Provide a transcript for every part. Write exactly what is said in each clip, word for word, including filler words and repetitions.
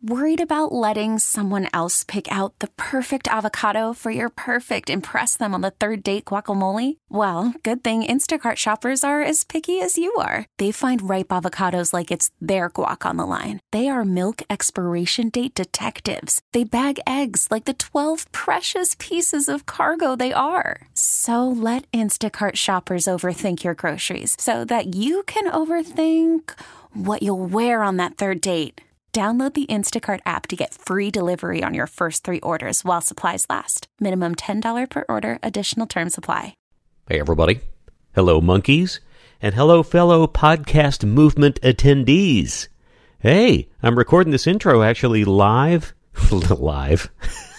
Worried about letting someone else pick out the perfect avocado for your perfect impress them on the third date guacamole? Well, good thing Instacart shoppers are as picky as you are. They find ripe avocados like it's their guac on the line. They are milk expiration date detectives. They bag eggs like the twelve precious pieces of cargo they are. So let Instacart shoppers overthink your groceries so that you can overthink what you'll wear on that third date. Download the Instacart app to get free delivery on your first three orders while supplies last. Minimum ten dollars per order. Additional terms apply. Hey, everybody. Hello, monkeys. And hello, fellow podcast movement attendees. Hey, I'm recording this intro actually live. live.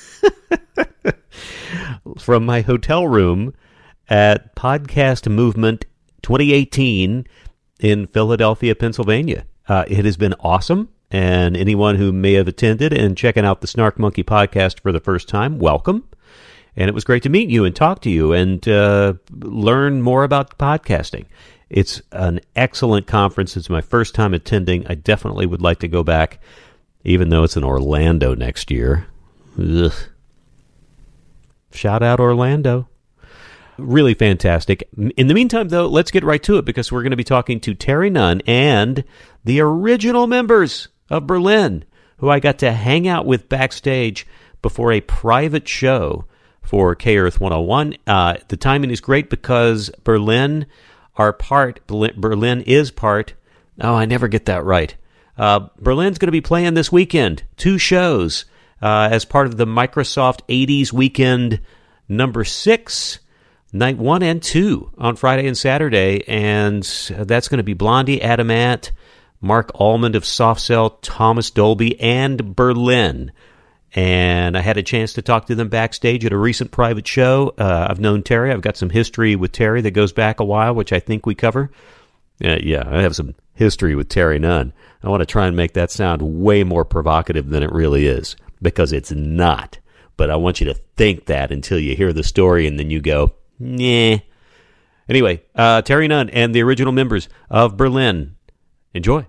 From my hotel room at Podcast Movement twenty eighteen in Philadelphia, Pennsylvania. Uh, it has been awesome. And anyone who may have attended and checking out the Snark Monkey podcast for the first time, welcome. And it was great to meet you and talk to you and uh, learn more about podcasting. It's an excellent conference. It's my first time attending. I definitely would like to go back, even though it's in Orlando next year. Ugh. Shout out Orlando. Really fantastic. In the meantime, though, let's get right to it because we're going to be talking to Terry Nunn and the original members of Berlin, who I got to hang out with backstage before a private show for K-Earth one oh one. Uh, the timing is great because Berlin are part, Berlin is part, oh, I never get that right. Uh, Berlin's going to be playing this weekend, two shows, uh, as part of the Microsoft eighties weekend number six, night one and two on Friday and Saturday, and that's going to be Blondie, Adam Ant, Mark Almond of Soft Cell, Thomas Dolby, and Berlin. And I had a chance to talk to them backstage at a recent private show. Uh, I've known Terry. I've got some history with Terry that goes back a while, which I think we cover. Uh, yeah, I have some history with Terry Nunn. I want to try and make that sound way more provocative than it really is, because it's not. But I want you to think that until you hear the story, and then you go, nah. Anyway, uh, Terry Nunn and the original members of Berlin. Enjoy.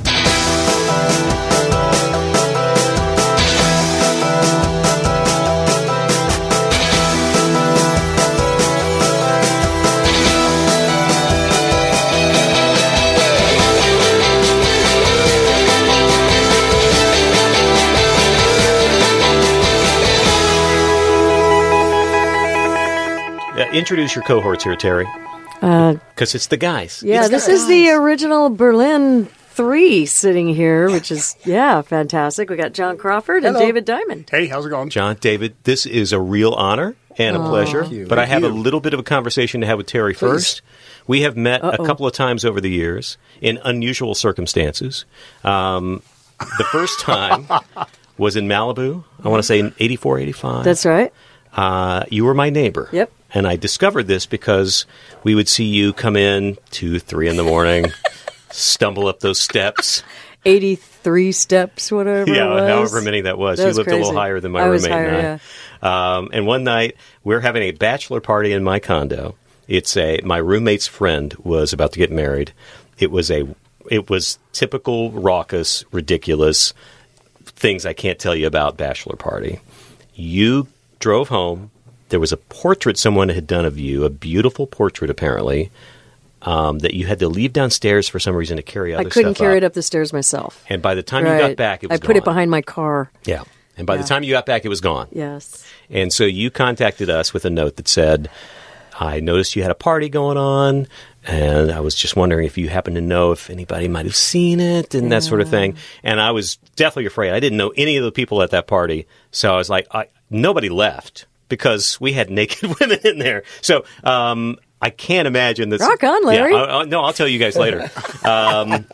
Uh, introduce your cohorts here, Terry. Because uh, it's the guys. Yeah, it's this the is guys. the original Berlin three sitting here, which is, yeah, fantastic. We got John Crawford and Hello. David Diamond. Hey, how's it going? John, David, this is a real honor and a Aww. pleasure. Thank you. But Thank I have you. a little bit of a conversation to have with Terry first. We have met Uh-oh. a couple of times over the years in unusual circumstances. Um, the first time was in Malibu, I want to say in eighty-four, eighty-five. That's right. Uh, you were my neighbor. Yep. And I discovered this because we would see you come in two, three in the morning, stumble up those steps. eighty-three steps, whatever Yeah, it was. however many that was. That you was lived crazy. a little higher than my I was roommate higher, and I. Um, and one night, we were having a bachelor party in my condo. It's a my roommate's friend was about to get married. It was a it was typical raucous, ridiculous things I can't tell you about bachelor party. You drove home. There was a portrait someone had done of you, a beautiful portrait apparently, um, that you had to leave downstairs for some reason to carry other I couldn't stuff carry up. it up the stairs myself. And by the time Right. you got back, it was I put gone. it behind my car. Yeah. And by Yeah. the time you got back, it was gone. Yes. And so you contacted us with a note that said, I noticed you had a party going on, and I was just wondering if you happen to know if anybody might have seen it and that sort of thing. And I was deathly afraid. I didn't know any of the people at that party. So I was like, I, nobody left because we had naked women in there. So um, I can't imagine this. Rock on, Larry. Yeah, I, I, no, I'll tell you guys later. um,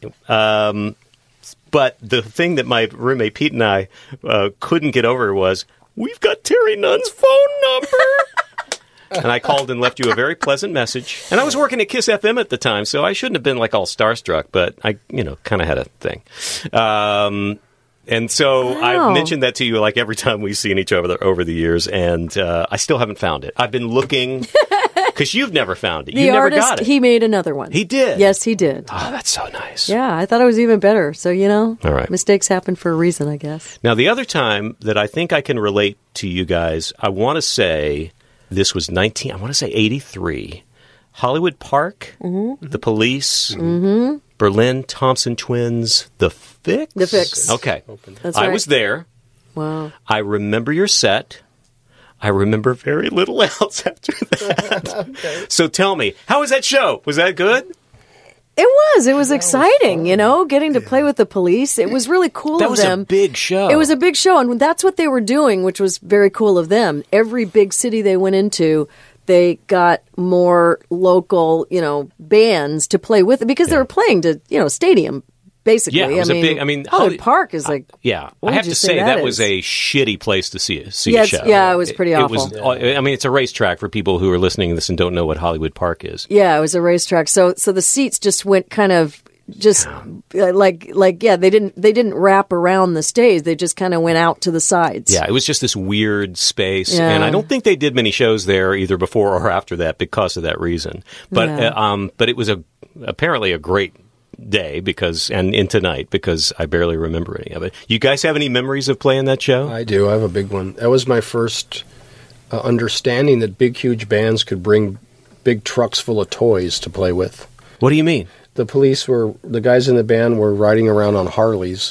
um, but the thing that my roommate Pete and I uh, couldn't get over was, we've got Terry Nunn's phone number. And I called and left you a very pleasant message. And I was working at Kiss F M at the time, so I shouldn't have been like all starstruck, but I, you know, kind of had a thing. Um, and so Wow. I've mentioned that to you like every time we've seen each other over the years, and uh, I still haven't found it. I've been looking Because you've never found it. The You never artist, got it. he made another one. He did? Yes, he did. Oh, that's so nice. Yeah, I thought it was even better. So, you know, All right. mistakes happen for a reason, I guess. Now, the other time that I think I can relate to you guys, I want to say this was nineteen, I want to say eighty-three. Hollywood Park, mm-hmm. The Police, mm-hmm. Berlin Thompson Twins, The Fix. The Fix. Okay. That's I right. was there. Wow. I remember your set. I remember very little else after that. Okay. So tell me, how was that show? Was that good? It was. It was exciting, you know, getting to play with the Police. It was really cool That of was them. a big show. It was a big show, and that's what they were doing, which was very cool of them. Every big city they went into, they got more local, you know, bands to play with it because they were playing to, you know, stadium, basically. Yeah, it was I a mean, big. I mean, Hollywood Holly- Park is like. Yeah, what I have would you to say that, that was is? a shitty place to see see Yeah, a it's- show. yeah, it was pretty It, awful. was. I mean, it's a racetrack for people who are listening to this and don't know what Hollywood Park is. Yeah, it was a racetrack. So, so the seats just went kind of just uh, like, like, yeah, they didn't, they didn't wrap around the stage. They just kind of went out to the sides. Yeah, it was just this weird space, Yeah. and I don't think they did many shows there either before or after that because of that reason. But Yeah. uh, um, but it was a apparently a great day because and in tonight because I barely remember any of it. You guys have any memories of playing that show? I do. I have a big one. That was my first uh, understanding that big, huge bands could bring big trucks full of toys to play with. What do you mean? The Police were, the guys in the band were riding around on Harleys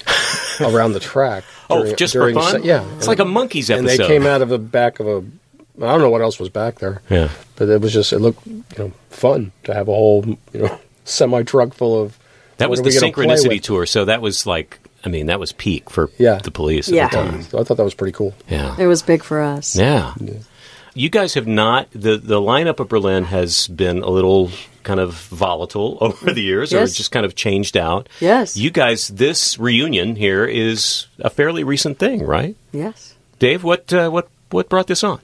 around the track. Oh, during- just for during fun? se- yeah. It's like a Monkees And episode. they came out of the back of a, I don't know what else was back there. Yeah. But it was just, it looked, you know, fun to have a whole, you know, semi-truck full of. That was what the are we gonna play Synchronicity with? tour, so that was like, I mean, that was peak for Yeah. the Police at Yeah. the time. So I thought that was pretty cool. Yeah. It was big for us. Yeah. You guys have not, the, the lineup of Berlin has been a little kind of volatile over the years, or Yes. just kind of changed out. Yes. You guys, this reunion here is a fairly recent thing, right? Yes. Dave, what uh, what what brought this on?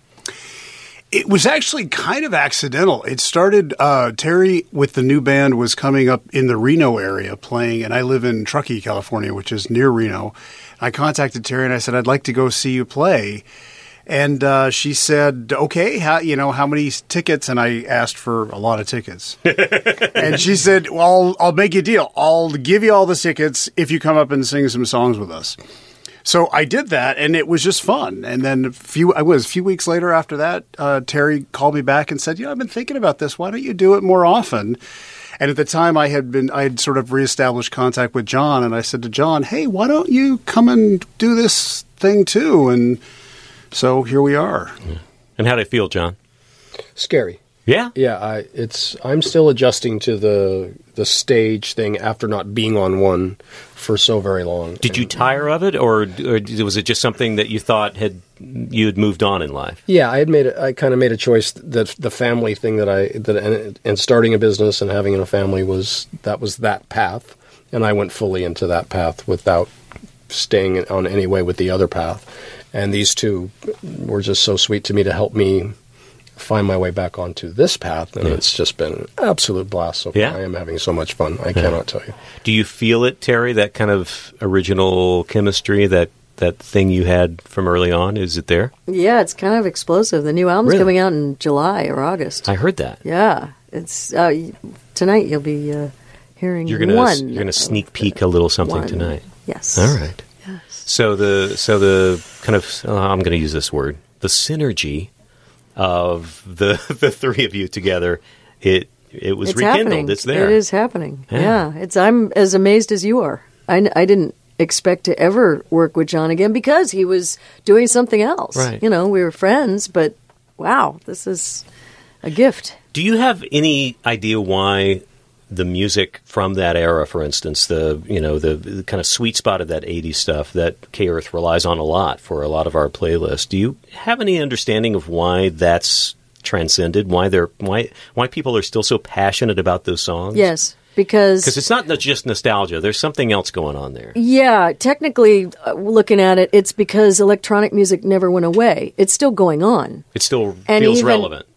It was actually kind of accidental. It started, uh, Terry with the new band was coming up in the Reno area playing, and I live in Truckee, California, which is near Reno. I contacted Terry and I said, I'd like to go see you play. And uh, she said, okay, how, you know, how many tickets? And I asked for a lot of tickets. And she said, well, I'll, I'll make you a deal. I'll give you all the tickets if you come up and sing some songs with us. So I did that, and it was just fun. And then a few, I was a few weeks later after that, uh, Terry called me back and said, "You know, I've been thinking about this. Why don't you do it more often?" And at the time, I had been, I had sort of reestablished contact with John, and I said to John, "Hey, why don't you come and do this thing too?" And so here we are. And how did it feel, John? Scary. Yeah? Yeah, I it's I'm still adjusting to the the stage thing after not being on one for so very long. Did you tire of it, or, or was it just something that you thought had you had moved on in life? Yeah, I had made a, I kind of made a choice that the family thing that I that and, and starting a business and having a family was that was that path, and I went fully into that path without staying on any way with the other path. And these two were just so sweet to me to help me find my way back onto this path, and Yeah. it's just been an absolute blast so far. Yeah. I am having so much fun. I cannot tell you. Do you feel it, Terry, that kind of original chemistry, that, that thing you had from early on? Is it there? Yeah, it's kind of explosive. The new album's Really? coming out in July or August. I heard that. Yeah, it's uh, y- tonight. You'll be uh, hearing You're gonna one. you're gonna sneak peek a little something one. tonight. Yes. All right. Yes. So the so the kind of uh, I'm going to use this word, the synergy of the the three of you together, it it was It's rekindled. happening. It's there. It is happening. Yeah. Yeah. It's. I'm as amazed as you are. I, n- I didn't expect to ever work with John again because he was doing something else. Right. You know, we were friends, but wow, this is a gift. Do you have any idea why the music from that era, for instance, the you know the, the kind of sweet spot of that eighties stuff that K-Earth relies on a lot for a lot of our playlists, do you have any understanding of why that's transcended? Why they're why why people are still so passionate about those songs? Yes, because Because it's not just nostalgia. There's something else going on there. yeah, technically uh, looking at it, it's because electronic music never went away. It's still going on. It still And feels even, relevant.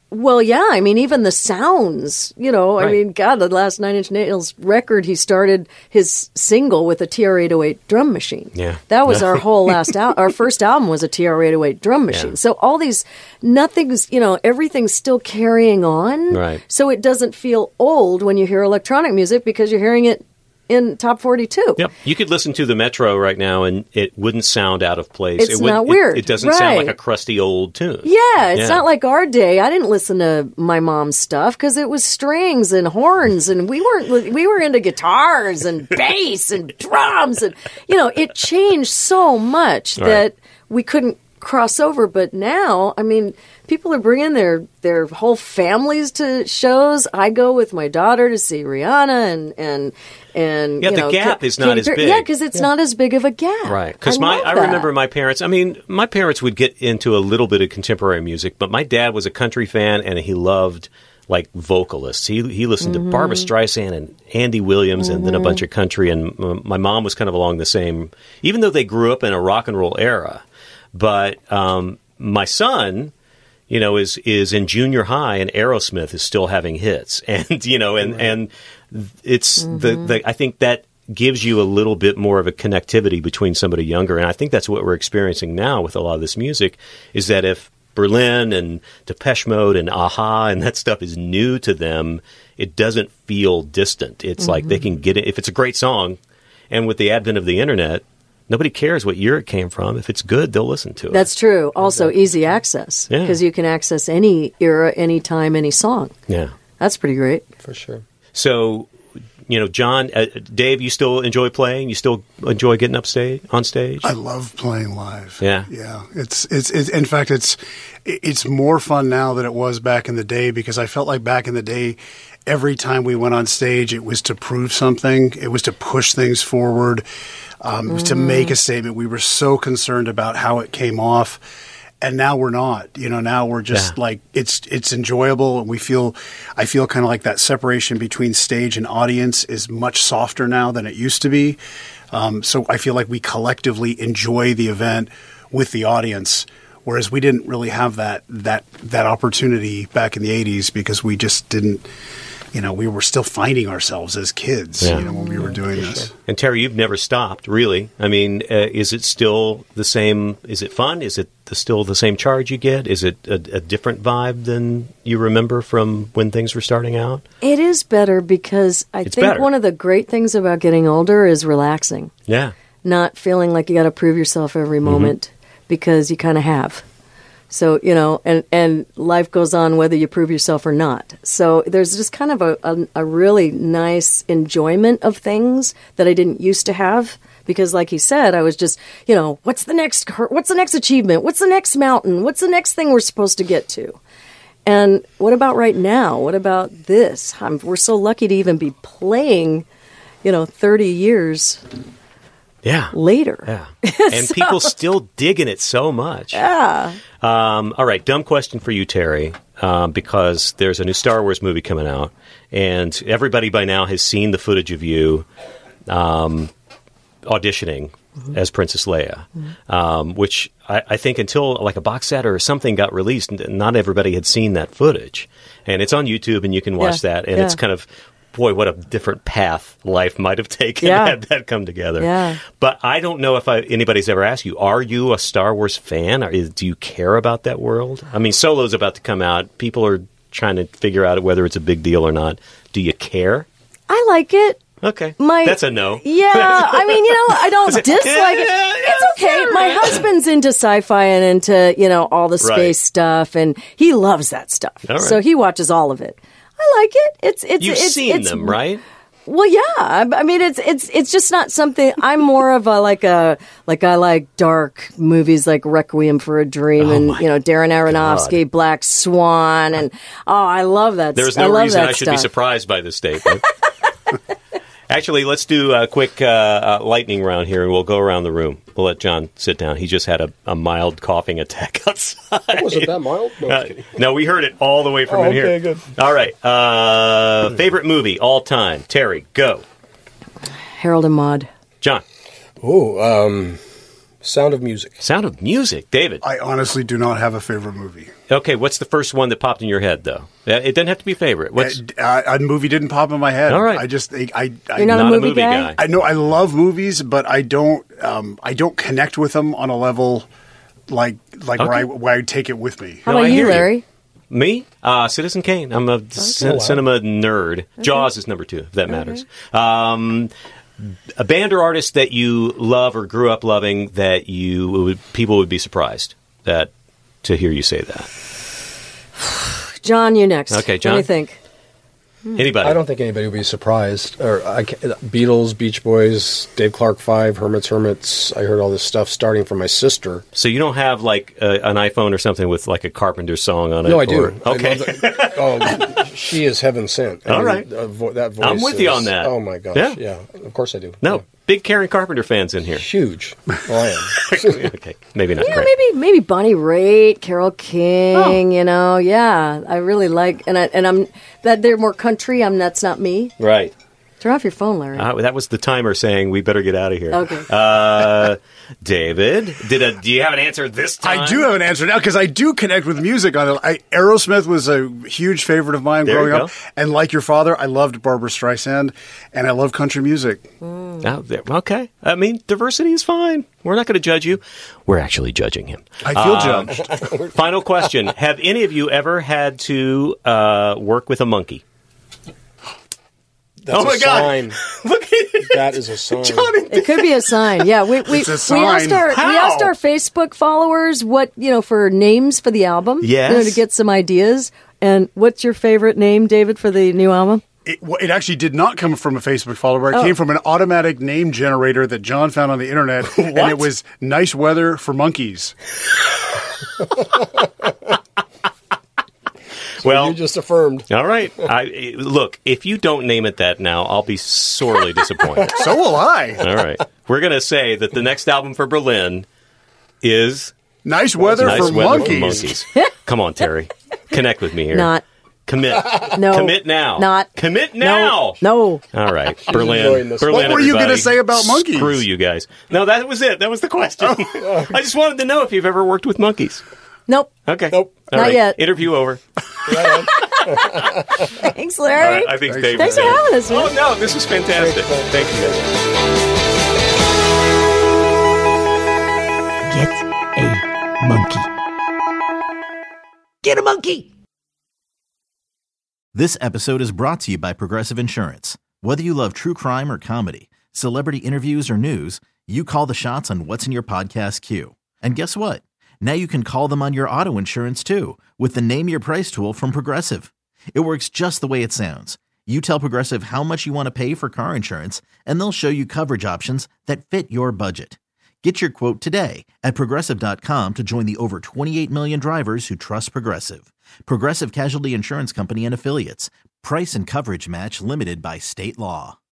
Well, yeah. I mean, even the sounds, you know, Right. I mean, God, the last Nine Inch Nails record, he started his single with a T R eight oh eight drum machine. Yeah. That was our whole last al- our first album was a T R eight oh eight drum machine. Yeah. So all these, nothing's, you know, everything's still carrying on. Right. So it doesn't feel old when you hear electronic music because you're hearing it in top forty-two. Yep. You could listen to the Metro right now and it wouldn't sound out of place. It's it would, not it- weird. It, doesn't sound like Right. a crusty old tune. Yeah, it's Yeah. not like our day. I didn't listen to my mom's stuff because it was strings and horns, and we weren't. We were into guitars and bass and drums, and you know, it changed so much Right. that we couldn't cross over. But now, I mean, people are bringing their their whole families to shows. I go with my daughter to see Rihanna, and and and Yeah, you the know, gap Ka- is not Katy as Perry- big. Yeah, because it's not as big of a gap. Right. Because I my, love I that. remember my parents. I mean, my parents would get into a little bit of contemporary music, but my dad was a country fan and he loved like vocalists. He he listened Mm-hmm. to Barbra Streisand and Andy Williams, and then a bunch of country. And m- my mom was kind of along the same, even though they grew up in a rock and roll era. But um, my son, you know, is is in junior high, and Aerosmith is still having hits, and you know, and and it's the, the I think that gives you a little bit more of a connectivity between somebody younger, and I think that's what we're experiencing now with a lot of this music. Is that if Berlin and Depeche Mode and Aha and that stuff is new to them, it doesn't feel distant. It's like they can get it if it's a great song, and with the advent of the internet, nobody cares what year it came from. If it's good, they'll listen to it. That's true. Also, easy access Yeah. because you can access any era, any time, any song. yeah. That's pretty great. For sure. So, you know, John, uh, Dave, you still enjoy playing? You still enjoy getting up stage on stage? I love playing live. Yeah. yeah. It's, it's it's in fact it's it's more fun now than it was back in the day, because I felt like back in the day, every time we went on stage, it was to prove something. It was to push things forward. Um, it was to make a statement. We were so concerned about how it came off. And now we're not, you know, now we're just Yeah. like, it's, it's enjoyable. And we feel, I feel kind of like that separation between stage and audience is much softer now than it used to be. Um, so I feel like we collectively enjoy the event with the audience, whereas we didn't really have that, that, that opportunity back in the eighties, because we just didn't, you know, we were still finding ourselves as kids, Yeah. you know, when we were doing this. And Terry, you've never stopped, really. I mean, uh, is it still the same? Is it fun? Is it the, still the same charge you get? Is it a, a different vibe than you remember from when things were starting out? It is better because I It's think better. one of the great things about getting older is relaxing, Yeah. not feeling like you got to prove yourself every moment because you kind of have. So, you know, and, and life goes on whether you prove yourself or not. So there's just kind of a, a, a really nice enjoyment of things that I didn't used to have. Because like he said, I was just, you know, what's the next, what's the next achievement? What's the next mountain? What's the next thing we're supposed to get to? And what about right now? What about this? I'm, we're so lucky to even be playing, you know, thirty years Yeah. later. Yeah. And people still digging it so much. Yeah. Um, all right, dumb question for you, Terry, um, because there's a new Star Wars movie coming out, and everybody by now has seen the footage of you um, auditioning mm-hmm. as Princess Leia, mm-hmm. um, which I, I think until like a box set or something got released, not everybody had seen that footage. And it's on YouTube, and you can watch Yeah. that, and Yeah. it's kind of... Boy, what a different path life might have taken Yeah. had that come together. Yeah. But I don't know if I, anybody's ever asked you, are you a Star Wars fan? Are, do you care about that world? I mean, Solo's about to come out. People are trying to figure out whether it's a big deal or not. Do you care? I like it. Okay. My, That's a no. Yeah, I mean, you know, I don't it- dislike Yeah, it. yeah, It's okay. My husband's into sci-fi and into, you know, all the space Right. stuff, and he loves that stuff. All right. So he watches all of it. I like it. It's it's You've it's, seen it's, them, right? Well, yeah. I I mean, it's it's it's just not something. I'm more of a like a like I like dark movies like Requiem for a Dream Oh and my you know Darren Aronofsky, Black Swan, and oh, I love that. There's I no love reason that I should stuff. be surprised by this statement. Actually, let's do a quick uh, uh, lightning round here, and we'll go around the room. We'll let John sit down. He just had a, a mild coughing attack outside. Was it that mild? No, Uh, I'm kidding. no, we heard it all the way from Oh, in here. okay, good. All right. Uh, favorite movie all time? Terry, go. Harold and Maude. John. Oh, um, Sound of Music. Sound of Music. David. I honestly do not have a favorite movie. Okay, what's the first one that popped in your head, though? It doesn't have to be favorite. What's... Uh, a movie didn't pop in my head. All right. I just, I, I, I You're not, not a movie, a movie guy? guy. I know I love movies, but I don't, um, I don't connect with them on a level like, like Okay. where I, where I take it with me. How No, about I you, hear you. Larry? Me? Uh, Citizen Kane. I'm a c- wow. cinema nerd. Jaws is number two, if that matters. Um, a band or artist that you love or grew up loving that you would, people would be surprised that to hear you say that. John, you next. Okay, John. What do you think? Anybody? I don't think anybody would be surprised. Or I, ca- Beatles, Beach Boys, Dave Clark Five, Hermits, Hermits. I heard all this stuff starting from my sister. So you don't have like a, an iPhone or something with like a Carpenter song on it? No, I do. or- Okay. I love the- oh, she is heaven sent. I All mean, right. uh, vo- that voice. I'm with you is- on that. Oh my gosh. Yeah. Yeah. Of course I do. no, Yeah. big Karen Carpenter fans in here. Huge. Well, I am. Okay, maybe not. Yeah, great. maybe maybe Bonnie Raitt, Carole King. Oh. You know, yeah, I really like, and I and I'm that they're more country. I'm that's not me. Right. Turn off your phone, Larry. Uh, that was the timer saying we better get out of here. Okay. Uh, David, did a, do you have an answer this time? I do have an answer now because I do connect with music on it. I, Aerosmith was a huge favorite of mine There you growing go. up, and like your father, I loved Barbra Streisand, and I love country music. Oh, there- okay. I mean, diversity is fine. We're not going to judge you. We're actually judging him. I feel Um, judged. Final question. Have any of you ever had to uh, work with a monkey? That's Oh my a God. sign. Look at it. That is a sign. It could be a sign. Yeah, we we, It's a we sign. asked our How? we asked our Facebook followers what you know for names for the album. Yes. you know, to get some ideas. And what's your favorite name, David, for the new album? It, well, it actually did not come from a Facebook follower. It Oh. came from an automatic name generator that John found on the internet, and What? it was "Nice Weather for Monkeys." Well, You just affirmed. all right. I, look, if you don't name it that now, I'll be sorely disappointed. So will I. All right. We're going to say that the next album for Berlin is Nice weather, Nice for, Weather monkeys. for Monkeys. Come on, Terry. Connect with me here. Not Commit. no. Commit now. Not Commit now. No. no. All right. enjoying Berlin. this. Berlin. What were you everybody. gonna say about monkeys? Screw you guys. No, that was it. That was the question. I just wanted to know if you've ever worked with monkeys. Nope. Okay. Nope. All Not right. yet. Interview over. Thanks, All Larry. right. I think Thanks. David. Thanks for having us, man. Oh, no. This was fantastic. Thank you, guys. Get a monkey. Get a monkey! This episode is brought to you by Progressive Insurance. Whether you love true crime or comedy, celebrity interviews or news, you call the shots on what's in your podcast queue. And guess what? Now you can call them on your auto insurance too with the Name Your Price tool from Progressive. It works just the way it sounds. You tell Progressive how much you want to pay for car insurance, and they'll show you coverage options that fit your budget. Get your quote today at Progressive dot com to join the over twenty-eight million drivers who trust Progressive. Progressive Casualty Insurance Company and Affiliates. Price and coverage match limited by state law.